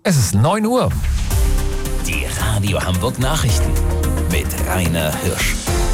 Es ist 9 Uhr. Die Radio Hamburg Nachrichten mit Rainer Hirsch.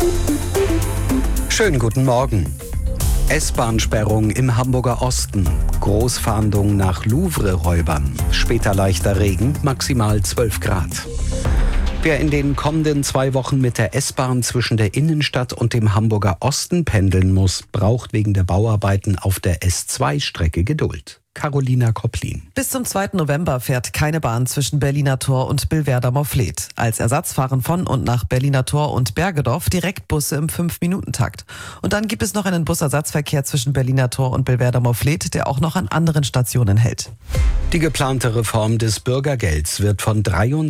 Schönen guten Morgen. S-Bahn-Sperrung im Hamburger Osten. Großfahndung nach Louvre-Räubern. Später leichter Regen, maximal 12 Grad. Wer in den kommenden 2 Wochen mit der S-Bahn zwischen der Innenstadt und dem Hamburger Osten pendeln muss, braucht wegen der Bauarbeiten auf der S2-Strecke Geduld. Carolina Kopplin. Bis zum 2. November fährt keine Bahn zwischen Berliner Tor und Billwerder-Morfleet. Als Ersatz fahren von und nach Berliner Tor und Bergedorf Direktbusse im 5-Minuten-Takt. Und dann gibt es noch einen Busersatzverkehr zwischen Berliner Tor und Billwerder-Morfleet, der auch noch an anderen Stationen hält. Die geplante Reform des Bürgergelds wird von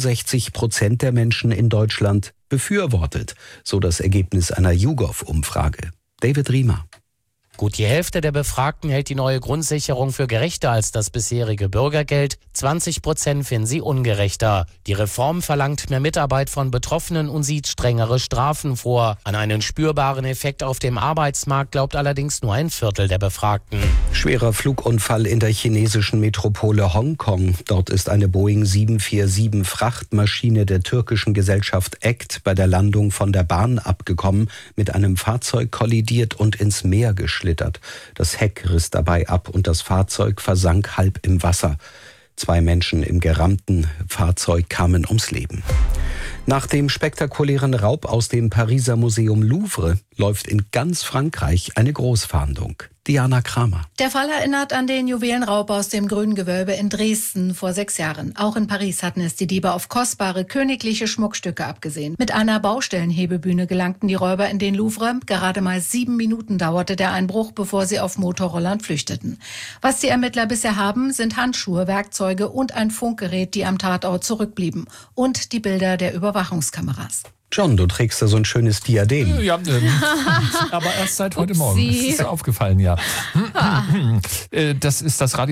63% der Menschen in Deutschland befürwortet, so das Ergebnis einer YouGov-Umfrage. David Riemer. Gut die Hälfte der Befragten hält die neue Grundsicherung für gerechter als das bisherige Bürgergeld. 20% finden sie ungerechter. Die Reform verlangt mehr Mitarbeit von Betroffenen und sieht strengere Strafen vor. An einen spürbaren Effekt auf dem Arbeitsmarkt glaubt allerdings nur ein Viertel der Befragten. Schwerer Flugunfall in der chinesischen Metropole Hongkong. Dort ist eine Boeing 747 Frachtmaschine der türkischen Gesellschaft ACT bei der Landung von der Bahn abgekommen, mit einem Fahrzeug kollidiert und ins Meer geschlittert. Das Heck riss dabei ab und das Fahrzeug versank halb im Wasser. 2 Menschen im gerammten Fahrzeug kamen ums Leben. Nach dem spektakulären Raub aus dem Pariser Museum Louvre läuft in ganz Frankreich eine Großfahndung. Diana Kramer. Der Fall erinnert an den Juwelenraub aus dem Grünen Gewölbe in Dresden vor 6 Jahren. Auch in Paris hatten es die Diebe auf kostbare königliche Schmuckstücke abgesehen. Mit einer Baustellenhebebühne gelangten die Räuber in den Louvre. Gerade mal 7 Minuten dauerte der Einbruch, bevor sie auf Motorrollern flüchteten. Was die Ermittler bisher haben, sind Handschuhe, Werkzeuge und ein Funkgerät, die am Tatort zurückblieben. Und die Bilder der Überwachungskameras. John, du trägst da so ein schönes Diadem. Ja, aber erst seit heute Morgen. Das ist dir aufgefallen, ja. Das ist das Radio.